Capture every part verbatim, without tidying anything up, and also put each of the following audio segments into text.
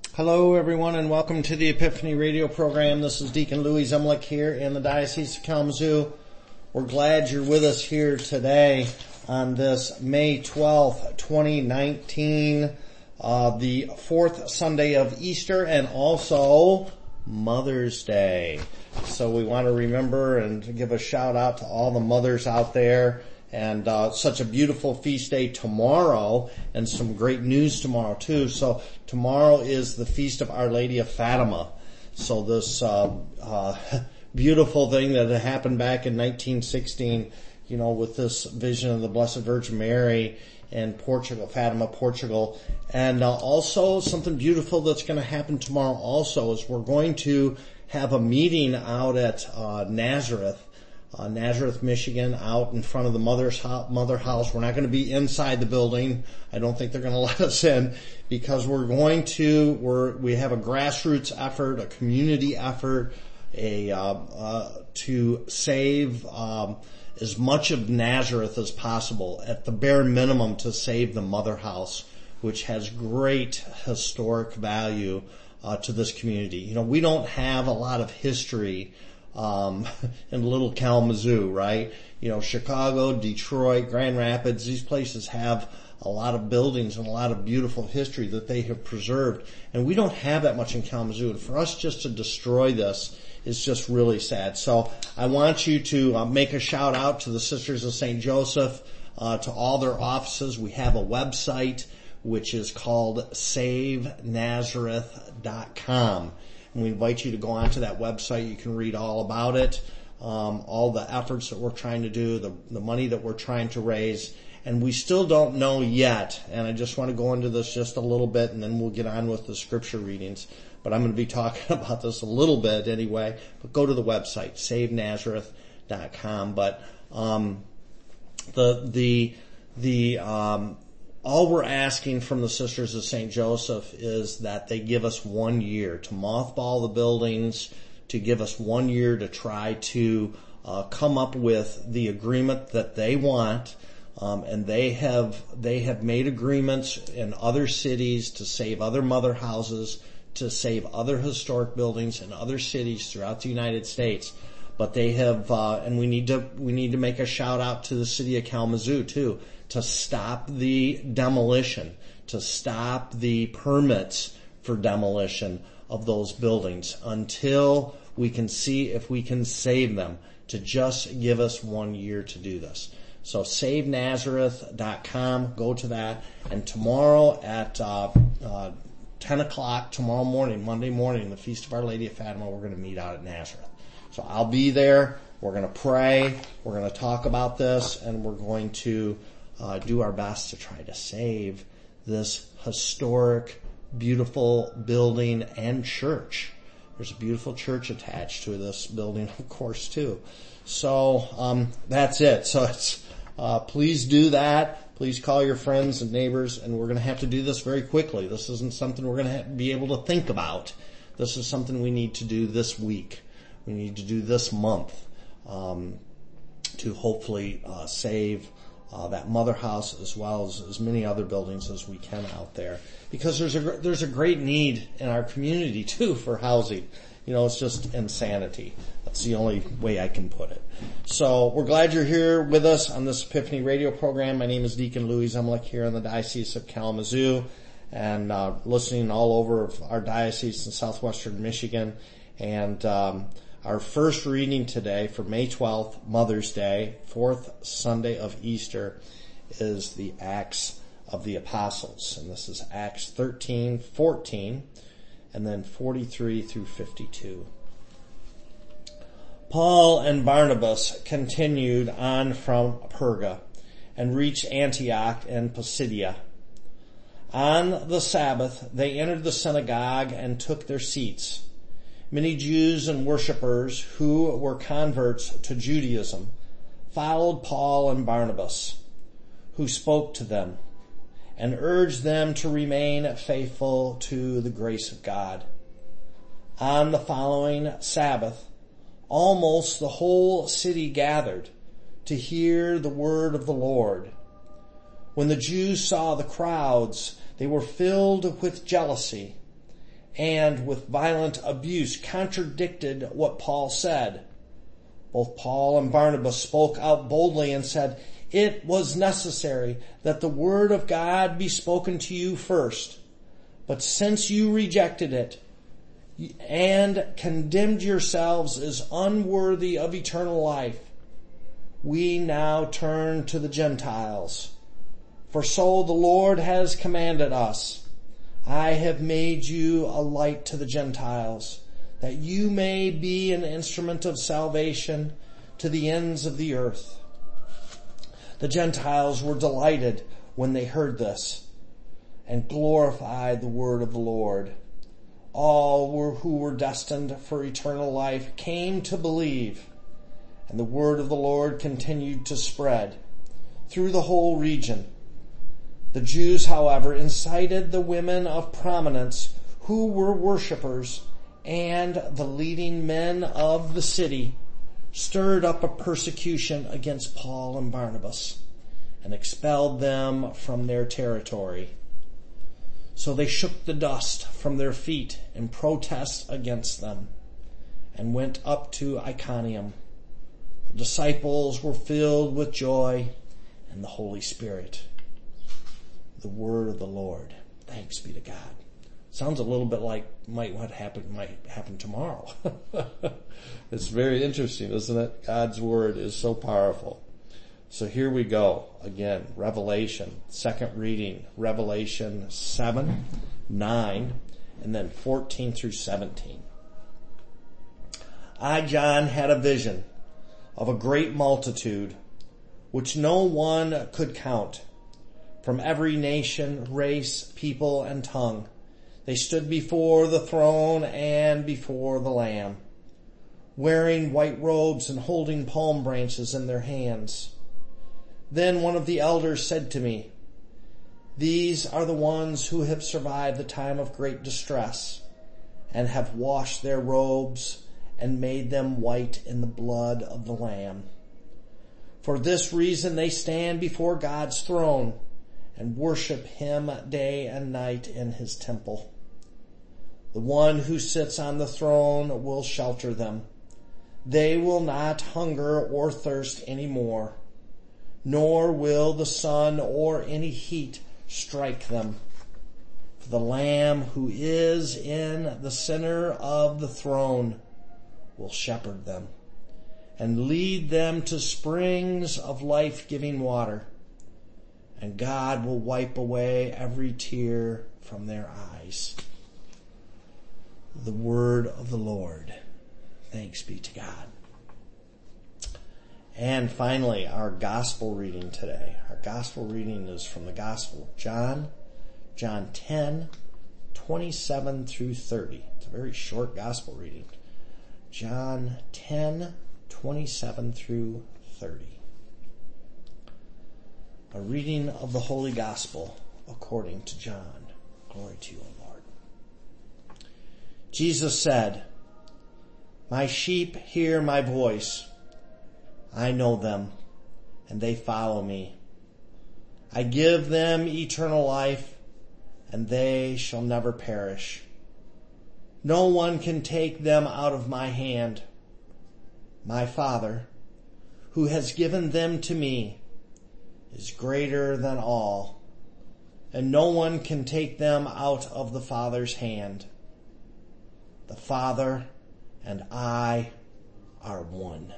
Hello everyone and welcome to the Epiphany radio program. This is Deacon Louis Zemlich here in the Diocese of Kalamazoo. We're glad you're with us here today on this May twelfth, twenty nineteen, uh, the fourth Sunday of Easter and also Mother's Day. So we want to remember and give a shout out to all the mothers out there. And uh such a beautiful feast day tomorrow, and some great news tomorrow too. So tomorrow is the Feast of Our Lady of Fatima. So this uh, uh beautiful thing that had happened back in nineteen sixteen, you know, with this vision of the Blessed Virgin Mary in Portugal, Fatima, Portugal. And uh, also something beautiful that's going to happen tomorrow also is we're going to have a meeting out at uh Nazareth. Uh, Nazareth, Michigan, out in front of the mother's ho- mother house. We're not going to be inside the building. I don't think they're going to let us in because we're going to, we're, we have a grassroots effort, a community effort, a, uh, uh, to save, um, as much of Nazareth as possible, at the bare minimum to save the mother house, which has great historic value, uh, to this community. You know, we don't have a lot of history um in little Kalamazoo, right? You know, Chicago, Detroit, Grand Rapids, these places have a lot of buildings and a lot of beautiful history that they have preserved. And we don't have that much in Kalamazoo. And for us just to destroy this is just really sad. So I want you to uh, make a shout out to the Sisters of Saint Joseph, uh, to all their offices. We have a website which is called save nazareth dot com. And we invite you to go onto that website. You can read all about it, um, all the efforts that we're trying to do, the, the money that we're trying to raise. And we still don't know yet, and I just want to go into this just a little bit, and then we'll get on with the scripture readings. But I'm going to be talking about this a little bit anyway. But go to the website, save nazareth dot com. But um, the the the um, all we're asking from the Sisters of Saint Joseph is that they give us one year to mothball the buildings, to give us one year to try to uh, come up with the agreement that they want. Um, and they have they have made agreements in other cities to save other mother houses, to save other historic buildings in other cities throughout the United States. But they have, uh, and we need to we need to make a shout out to the city of Kalamazoo too, to stop the demolition, to stop the permits for demolition of those buildings until we can see if we can save them, to just give us one year to do this. So save nazareth dot com, go to that, and tomorrow at uh, uh ten o'clock, tomorrow morning, Monday morning, the Feast of Our Lady of Fatima, we're going to meet out at Nazareth. So I'll be there, we're going to pray, we're going to talk about this, and we're going to Uh, do our best to try to save this historic, beautiful building and church. There's a beautiful church attached to this building, of course, too. So um, that's it. So it's uh, please do that. Please call your friends and neighbors, and we're going to have to do this very quickly. This isn't something we're going to be able to think about. This is something we need to do this week. We need to do this month um, to hopefully uh, save Uh, that mother house as well as as many other buildings as we can out there, because there's a there's a great need in our community too for housing. You know, it's just insanity. That's the only way I can put it. So we're glad you're here with us on this Epiphany radio program. My name is Deacon Louis Zemlich here in the Diocese of Kalamazoo, and uh, listening all over our diocese in southwestern Michigan. And um, our first reading today for May twelfth, Mother's Day, fourth Sunday of Easter, is the Acts of the Apostles. And this is Acts thirteen, fourteen, and then forty-three through fifty-two. Paul and Barnabas continued on from Perga and reached Antioch and Pisidia. On the Sabbath, they entered the synagogue and took their seats. Many Jews and worshippers who were converts to Judaism followed Paul and Barnabas, who spoke to them and urged them to remain faithful to the grace of God. On the following Sabbath, almost the whole city gathered to hear the word of the Lord. When the Jews saw the crowds, they were filled with jealousy and with violent abuse contradicted what Paul said. Both Paul and Barnabas spoke out boldly and said, "It was necessary that the word of God be spoken to you first. But since you rejected it and condemned yourselves as unworthy of eternal life, we now turn to the Gentiles. For so the Lord has commanded us, I have made you a light to the Gentiles, that you may be an instrument of salvation to the ends of the earth." The Gentiles were delighted when they heard this and glorified the word of the Lord. All were, who were destined for eternal life came to believe, and the word of the Lord continued to spread through the whole region. The Jews, however, incited the women of prominence who were worshippers, and the leading men of the city stirred up a persecution against Paul and Barnabas and expelled them from their territory. So they shook the dust from their feet in protest against them and went up to Iconium. The disciples were filled with joy and the Holy Spirit. The word of the Lord. Thanks be to God. Sounds a little bit like might what happen might happen tomorrow. It's very interesting, isn't it? God's word is so powerful. So here we go again. Revelation, second reading, Revelation seven, nine, and then fourteen through seventeen. I, John, had a vision of a great multitude, which no one could count, from every nation, race, people, and tongue. They stood before the throne and before the Lamb, wearing white robes and holding palm branches in their hands. Then one of the elders said to me, "These are the ones who have survived the time of great distress and have washed their robes and made them white in the blood of the Lamb. For this reason they stand before God's throne and worship him day and night in his temple. The one who sits on the throne will shelter them. They will not hunger or thirst any more, nor will the sun or any heat strike them. For the Lamb who is in the center of the throne will shepherd them and lead them to springs of life-giving water. And God will wipe away every tear from their eyes." The word of the Lord. Thanks be to God. And finally, our gospel reading today. Our gospel reading is from the Gospel of John, John ten, twenty-seven through thirty. It's a very short gospel reading. John ten, twenty-seven through thirty. A reading of the Holy Gospel according to John. Glory to you, O Lord. Jesus said, "My sheep hear my voice. I know them, and they follow me. I give them eternal life, and they shall never perish. No one can take them out of my hand. My Father, who has given them to me, is greater than all, and no one can take them out of the Father's hand. The Father and I are one."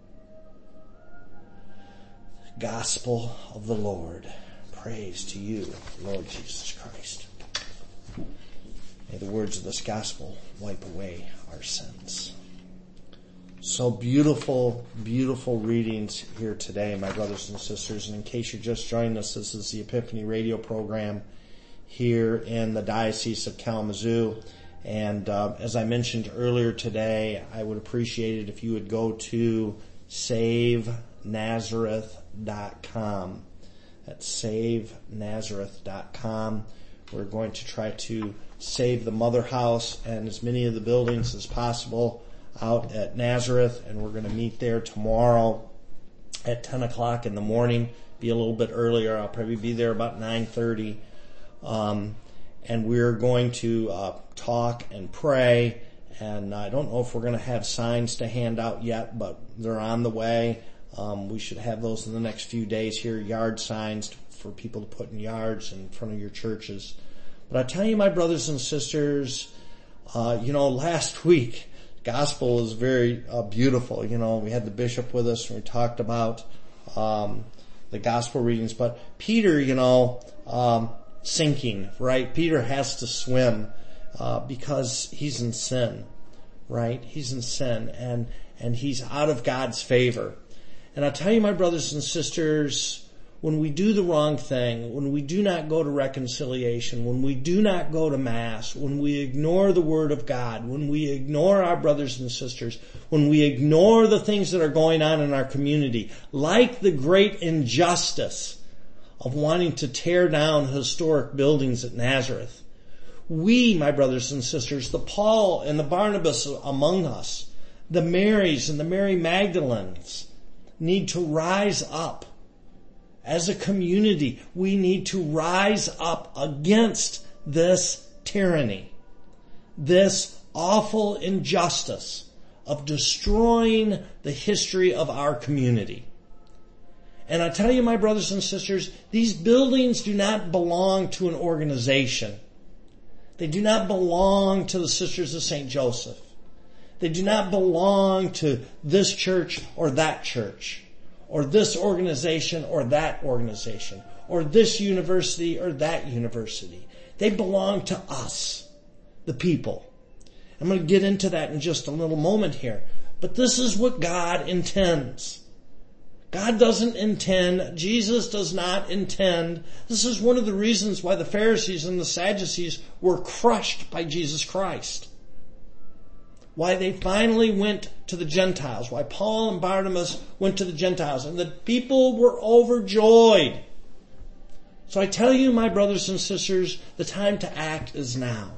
Gospel of the Lord. Praise to you, Lord Jesus Christ. May the words of this gospel wipe away our sins. So beautiful, beautiful readings here today, my brothers and sisters. And in case you're just joining us, this is the Epiphany radio program here in the Diocese of Kalamazoo. And uh, as I mentioned earlier today, I would appreciate it if you would go to save nazareth dot com. That's save nazareth dot com. We're going to try to save the Mother House and as many of the buildings as possible out at Nazareth, and we're going to meet there tomorrow at ten o'clock in the morning. Be a little bit earlier. I'll probably be there about nine thirty. Um, and we're going to uh, talk and pray. And I don't know if we're going to have signs to hand out yet, but they're on the way. Um, we should have those in the next few days here, yard signs for people to put in yards in front of your churches. But I tell you, my brothers and sisters, uh, you know, last week, gospel is very uh, beautiful. You know, we had the bishop with us and we talked about um, the gospel readings. But Peter, you know, um, sinking, right? Peter has to swim uh, because he's in sin, right? He's in sin and, and he's out of God's favor. And I tell you, my brothers and sisters, when we do the wrong thing, when we do not go to reconciliation, when we do not go to Mass, when we ignore the Word of God, when we ignore our brothers and sisters, when we ignore the things that are going on in our community, like the great injustice of wanting to tear down historic buildings at Nazareth, we, my brothers and sisters, the Paul and the Barnabas among us, the Marys and the Mary Magdalenes, need to rise up. As a community, we need to rise up against this tyranny, this awful injustice of destroying the history of our community. And I tell you, my brothers and sisters, these buildings do not belong to an organization. They do not belong to the Sisters of Saint Joseph. They do not belong to this church or that church, or this organization or that organization, or this university or that university. They belong to us, the people. I'm going to get into that in just a little moment here. But this is what God intends. God doesn't intend, Jesus does not intend. This is one of the reasons why the Pharisees and the Sadducees were crushed by Jesus Christ. Why they finally went to the Gentiles, why Paul and Barnabas went to the Gentiles, and the people were overjoyed. So I tell you, my brothers and sisters, the time to act is now.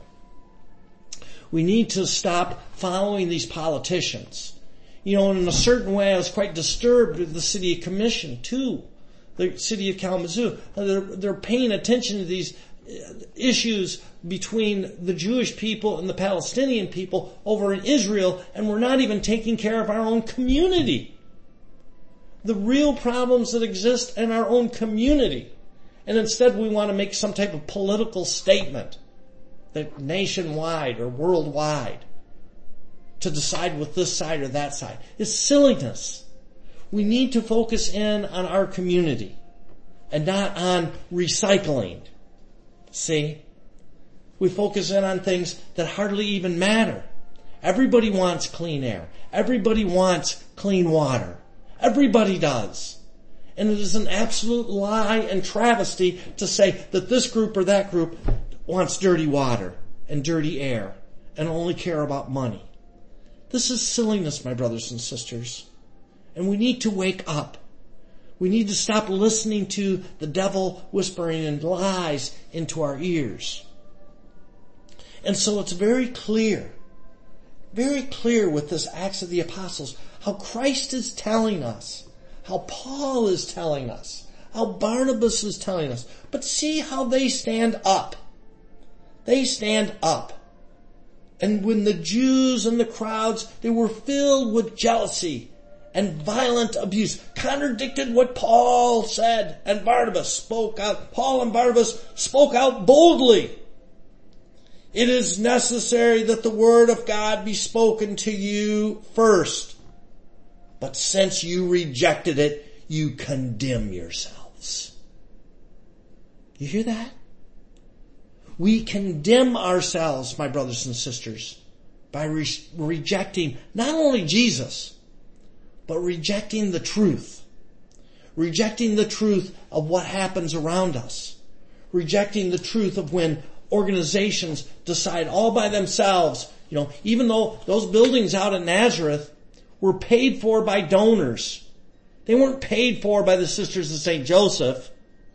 We need to stop following these politicians. You know, in a certain way, I was quite disturbed with the city commission too, the city of Kalamazoo. They're, they're paying attention to these issues between the Jewish people and the Palestinian people over in Israel, and we're not even taking care of our own community. The real problems that exist in our own community. And instead we want to make some type of political statement that nationwide or worldwide to decide with this side or that side. It's silliness. We need to focus in on our community and not on recycling. See? We focus in on things that hardly even matter. Everybody wants clean air. Everybody wants clean water. Everybody does. And it is an absolute lie and travesty to say that this group or that group wants dirty water and dirty air and only care about money. This is silliness, my brothers and sisters. And we need to wake up. We need to stop listening to the devil whispering and lies into our ears. And so it's very clear, very clear with this Acts of the Apostles, how Christ is telling us, how Paul is telling us, how Barnabas is telling us. But see how they stand up. They stand up. And when the Jews and the crowds, they were filled with jealousy and violent abuse, contradicted what Paul said, and Barnabas spoke out. Paul and Barnabas spoke out boldly. It is necessary that the word of God be spoken to you first. But since you rejected it, you condemn yourselves. You hear that? We condemn ourselves, my brothers and sisters, by re- rejecting not only Jesus, but rejecting the truth. Rejecting the truth of what happens around us. Rejecting the truth of when organizations decide all by themselves, you know, even though those buildings out in Nazareth were paid for by donors. They weren't paid for by the Sisters of Saint Joseph.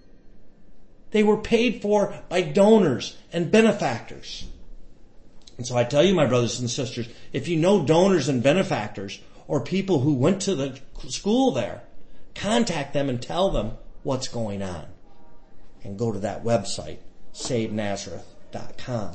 They were paid for by donors and benefactors. And so I tell you, my brothers and sisters, if you know donors and benefactors or people who went to the school there, contact them and tell them what's going on. And go to that website, save nazareth dot com.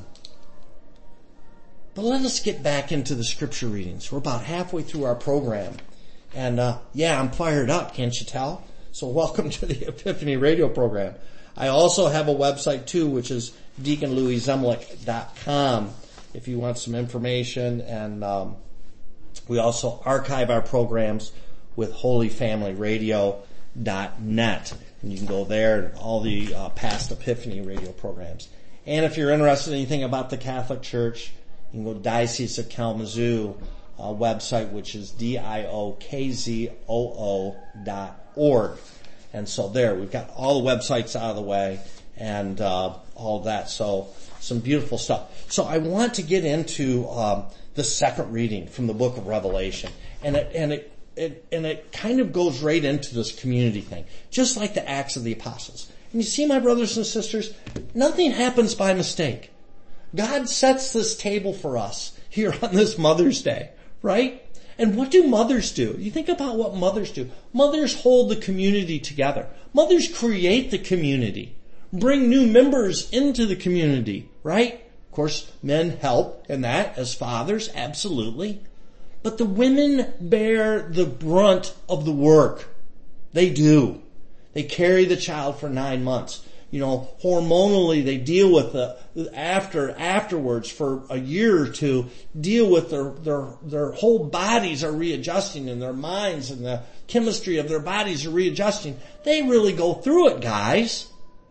But let us get back into the scripture readings. We're about halfway through our program. And uh yeah, I'm fired up, can't you tell? So welcome to the Epiphany Radio program. I also have a website too, which is deacon louis zemlich dot com if you want some information. And um we also archive our programs with holy family radio dot net. And you can go there and all the uh, past Epiphany Radio programs. And if you're interested in anything about the Catholic Church, you can go to Diocese of Kalamazoo uh, website, which is D I O K Z O O dot org. And so there, we've got all the websites out of the way and uh all of that. So some beautiful stuff. So I want to get into um the second reading from the book of Revelation. And it, and it, it, and it kind of goes right into this community thing. Just like the Acts of the Apostles. And you see, my brothers and sisters, nothing happens by mistake. God sets this table for us here on this Mother's Day, right? And what do mothers do? You think about what mothers do. Mothers hold the community together. Mothers create the community. Bring new members into the community, right? Of course, men help in that as fathers, absolutely. But the women bear the brunt of the work. They do. They carry the child for nine months. You know, hormonally they deal with the, after, afterwards for a year or two, deal with their, their, their whole bodies are readjusting and their minds and the chemistry of their bodies are readjusting. They really go through it, guys.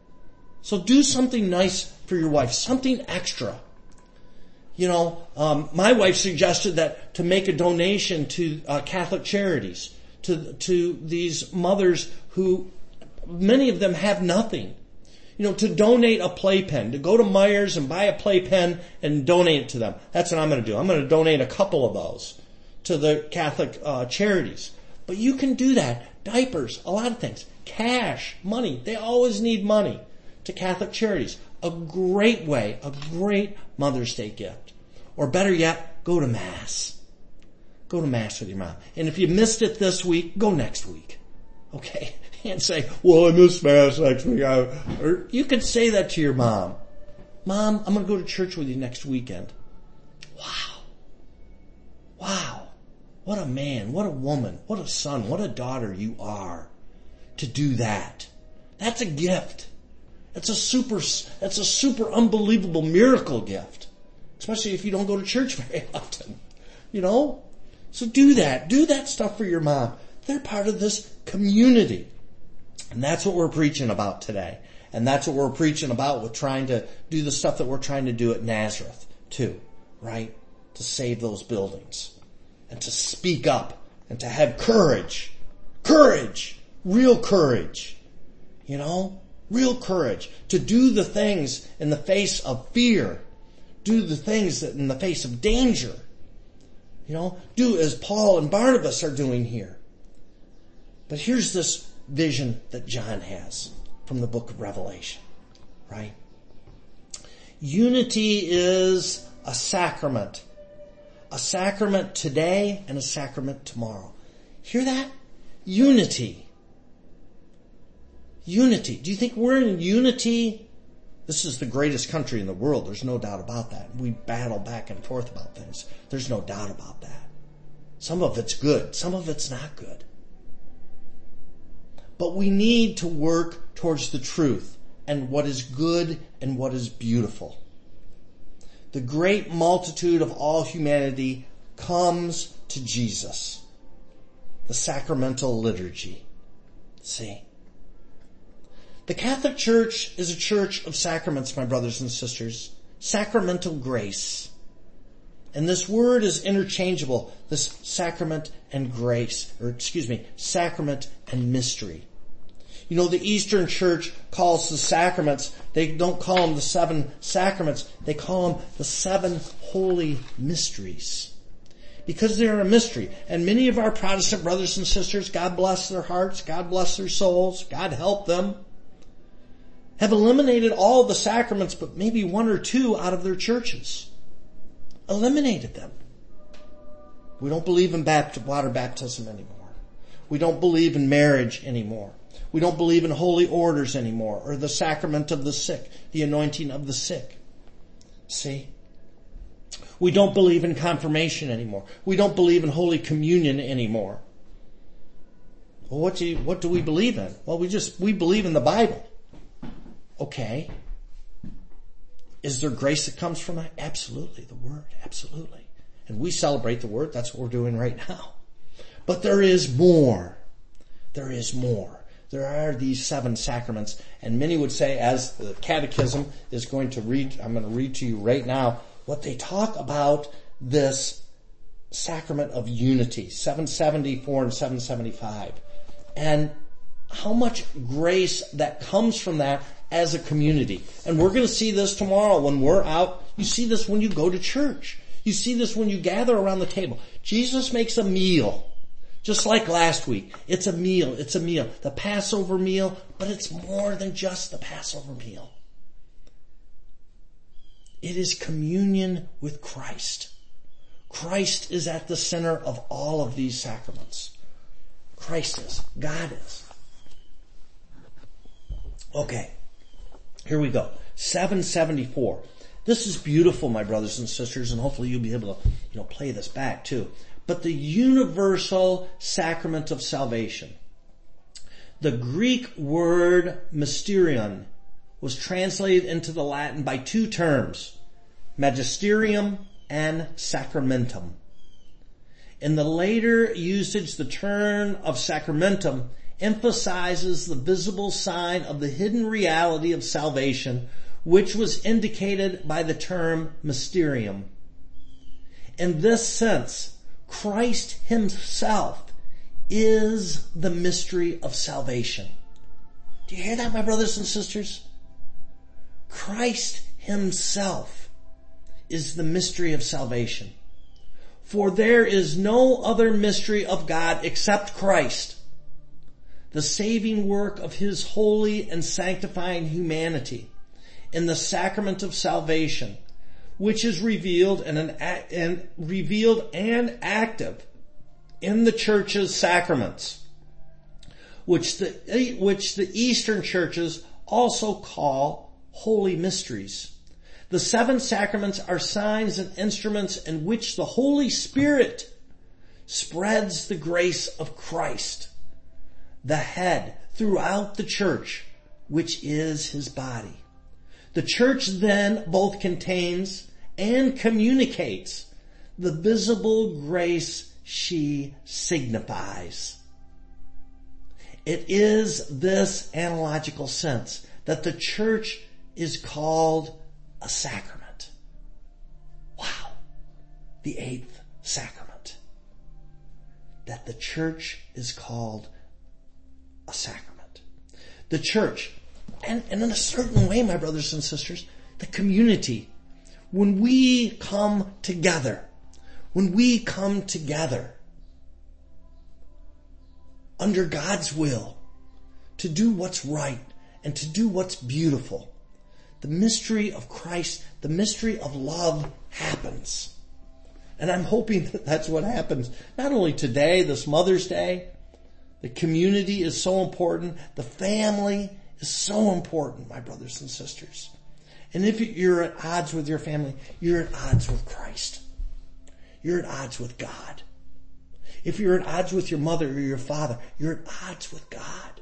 So do something nice for your wife, something extra. You know, um, my wife suggested that to make a donation to uh, Catholic Charities, to, to these mothers who, many of them have nothing. You know, to donate a playpen, to go to Myers and buy a playpen and donate it to them. That's what I'm going to do. I'm going to donate a couple of those to the Catholic uh, charities. But you can do that. Diapers, a lot of things. Cash, money. They always need money to Catholic charities. A great way, a great Mother's Day gift. Or better yet, go to Mass. Go to Mass with your mom. And if you missed it this week, go next week. Okay? And say, well, I missed Mass next week. I, or you could say that to your mom. Mom, I'm going to go to church with you next weekend. Wow. Wow. What a man, what a woman, what a son, what a daughter you are to do that. That's a gift. That's a super, that's a super unbelievable miracle gift. Especially if you don't go to church very often. You know? So do that. Do that stuff for your mom. They're part of this community. And that's what we're preaching about today. And that's what we're preaching about with trying to do the stuff that we're trying to do at Nazareth too. Right? To save those buildings. And to speak up. And to have courage. Courage. Real courage. You know? Real courage. To do the things in the face of fear. Do the things that in the face of danger. You know? Do as Paul and Barnabas are doing here. But here's this vision that John has from the book of Revelation, right? Unity is a sacrament. A sacrament today and a sacrament tomorrow. Hear that? Unity. Unity. Do you think we're in unity? This is the greatest country in the world. There's no doubt about that. We battle back and forth about things. There's no doubt about that. Some of it's good. Some of it's not good. But we need to work towards the truth and what is good and what is beautiful. The great multitude of all humanity comes to Jesus. The sacramental liturgy. See? The Catholic Church is a church of sacraments, my brothers and sisters. Sacramental grace. And this word is interchangeable. This sacrament and grace, or excuse me, sacrament and mystery. You know, the Eastern Church calls the sacraments, they don't call them the seven sacraments, they call them the seven holy mysteries. Because they're a mystery. And many of our Protestant brothers and sisters, God bless their hearts, God bless their souls, God help them, have eliminated all the sacraments but maybe one or two out of their churches. Eliminated them. We don't believe in bapt- water baptism anymore. We don't believe in marriage anymore. We don't believe in holy orders anymore, or the sacrament of the sick, the anointing of the sick. See? We don't believe in confirmation anymore. We don't believe in Holy Communion anymore. Well, what do you, what do we believe in? Well, we just, we believe in the Bible. Okay. Is there grace that comes from that? Absolutely. The Word. Absolutely. And we celebrate the Word. That's what we're doing right now. But there is more. There is more. There are these seven sacraments. And many would say, as the Catechism is going to read, I'm going to read to you right now, what they talk about this sacrament of unity, seven seventy-four and seven seventy-five. And how much grace that comes from that as a community. And we're going to see this tomorrow when we're out. You see this when you go to church. You see this when you gather around the table. Jesus makes a meal. Just like last week. It's a meal. It's a meal. The Passover meal, but it's more than just the Passover meal. It is communion with Christ. Christ is at the center of all of these sacraments. Christ is. God is. Okay. Here we go. seven seventy-four. This is beautiful, my brothers and sisters, and hopefully you'll be able to, you know, play this back too. But the universal sacrament of salvation. The Greek word mysterion was translated into the Latin by two terms, magisterium and sacramentum. In the later usage, the term of sacramentum emphasizes the visible sign of the hidden reality of salvation, which was indicated by the term mysterium. In this sense, Christ himself is the mystery of salvation. Do you hear that, my brothers and sisters? Christ himself is the mystery of salvation. For there is no other mystery of God except Christ, the saving work of his holy and sanctifying humanity in the sacrament of salvation, which is revealed and, an, and revealed and active in the church's sacraments, which the, which the Eastern churches also call holy mysteries. The seven sacraments are signs and instruments in which the Holy Spirit spreads the grace of Christ, the head, throughout the church, which is his body. The church then both contains and communicates the visible grace she signifies. It is this analogical sense that the church is called a sacrament. Wow. The eighth sacrament. That the church is called a sacrament. The church, and, and in a certain way, my brothers and sisters, the community, when we come together, when we come together under God's will to do what's right and to do what's beautiful, the mystery of Christ, the mystery of love happens. And I'm hoping that that's what happens not only today, this Mother's Day. The community is so important. The family is so important, my brothers and sisters. And if you're at odds with your family, you're at odds with Christ. You're at odds with God. If you're at odds with your mother or your father, you're at odds with God.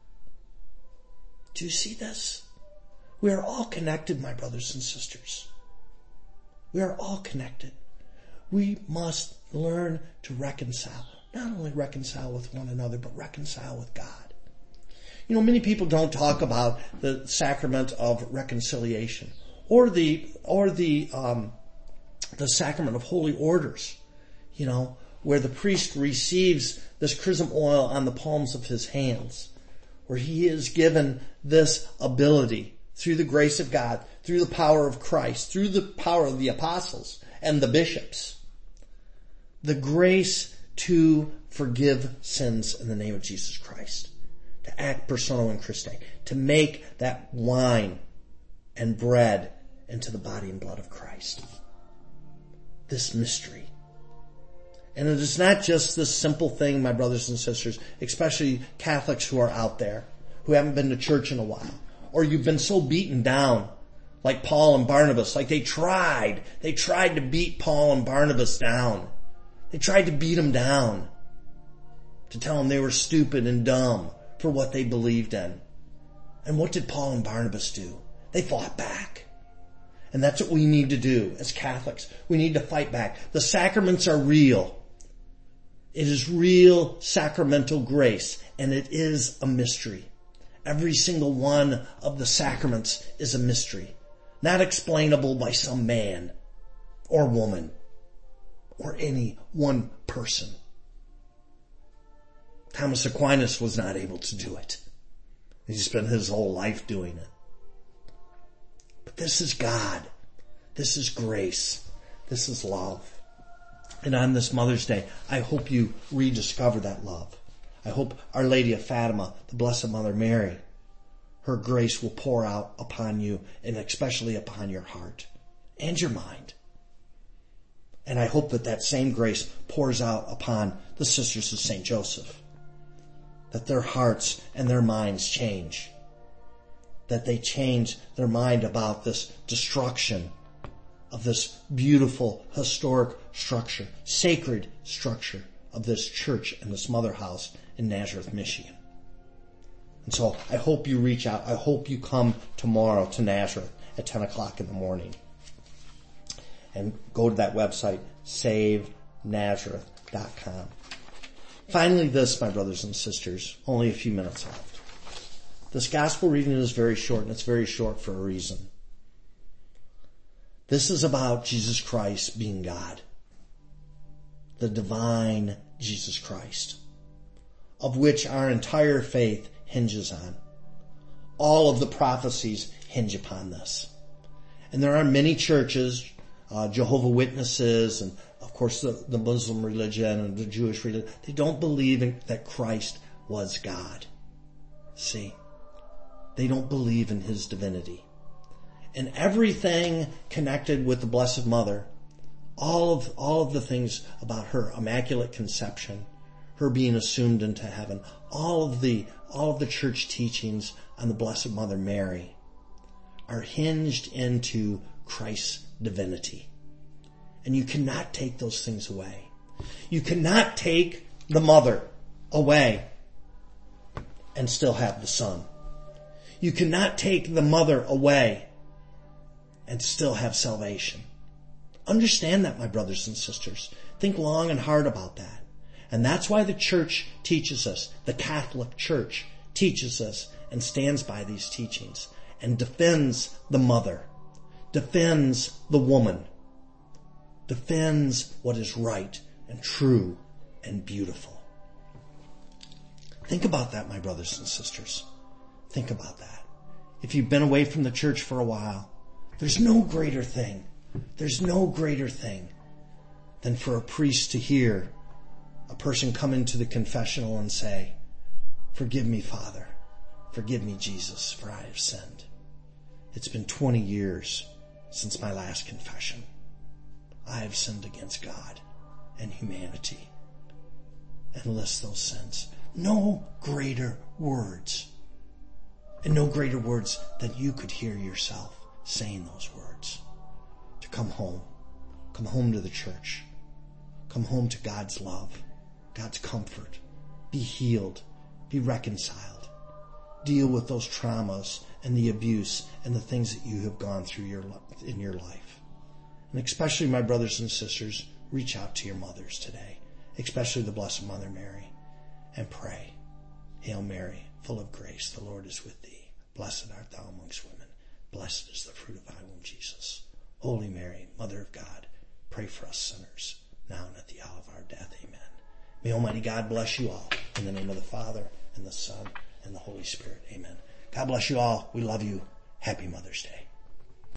Do you see this? We are all connected, my brothers and sisters. We are all connected. We must learn to reconcile. Not only reconcile with one another, but reconcile with God. You know, many people don't talk about the sacrament of reconciliation or the, or the, um, the sacrament of holy orders, you know, where the priest receives this chrism oil on the palms of his hands, where he is given this ability through the grace of God, through the power of Christ, through the power of the apostles and the bishops, the grace to forgive sins in the name of Jesus Christ, to act persono in Christe, to make that wine and bread into the body and blood of Christ. This mystery. And it is not just this simple thing, my brothers and sisters, especially Catholics who are out there, who haven't been to church in a while, or you've been so beaten down, like Paul and Barnabas, like they tried. They tried to beat Paul and Barnabas down. They tried to beat them down, to tell them they were stupid and dumb for what they believed in. And what did Paul and Barnabas do? They fought back. And that's what we need to do as Catholics. We need to fight back. The sacraments are real. It is real sacramental grace, and it is a mystery. Every single one of the sacraments is a mystery, not explainable by some man or woman or any one person. Thomas Aquinas was not able to do it. He spent his whole life doing it. But this is God. This is grace. This is love. And on this Mother's Day, I hope you rediscover that love. I hope Our Lady of Fatima, the Blessed Mother Mary, her grace will pour out upon you, and especially upon your heart and your mind. And I hope that that same grace pours out upon the Sisters of Saint Joseph, that their hearts and their minds change, that they change their mind about this destruction of this beautiful historic structure, sacred structure of this church and this mother house in Nazareth, Michigan. And so I hope you reach out. I hope you come tomorrow to Nazareth at ten o'clock in the morning. And go to that website, save nazareth dot com. Finally this, my brothers and sisters, only a few minutes left. This gospel reading is very short, and it's very short for a reason. This is about Jesus Christ being God. The divine Jesus Christ, of which our entire faith hinges on. All of the prophecies hinge upon this. And there are many churches, uh, Jehovah's Witnesses, and of course the, the Muslim religion and the Jewish religion, they don't believe in, that Christ was God. See? They don't believe in his divinity. And everything connected with the Blessed Mother, all of, all of the things about her immaculate conception, her being assumed into heaven, all of the, all of the church teachings on the Blessed Mother Mary are hinged into Christ's divinity. And you cannot take those things away. You cannot take the mother away and still have the son. You cannot take the mother away and still have salvation. Understand that, my brothers and sisters. Think long and hard about that. And that's why the church teaches us, the Catholic Church teaches us and stands by these teachings and defends the mother, defends the woman, defends what is right and true and beautiful. Think about that, my brothers and sisters. Think about that. If you've been away from the church for a while, there's no greater thing, there's no greater thing than for a priest to hear a person come into the confessional and say, "Forgive me, Father. Forgive me, Jesus, for I have sinned. It's been twenty years since my last confession. I have sinned against God and humanity." And list those sins. No greater words. And no greater words than you could hear yourself saying those words. To come home. Come home to the church. Come home to God's love, God's comfort. Be healed. Be reconciled. Deal with those traumas and the abuse and the things that you have gone through your in your life. And especially, my brothers and sisters, reach out to your mothers today, especially the Blessed Mother Mary, and pray. Hail Mary, full of grace, the Lord is with thee. Blessed art thou amongst women. Blessed is the fruit of thy womb, Jesus. Holy Mary, Mother of God, pray for us sinners, now and at the hour of our death. Amen. May Almighty God bless you all. In the name of the Father, and the Son, and the Holy Spirit. Amen. God bless you all. We love you. Happy Mother's Day.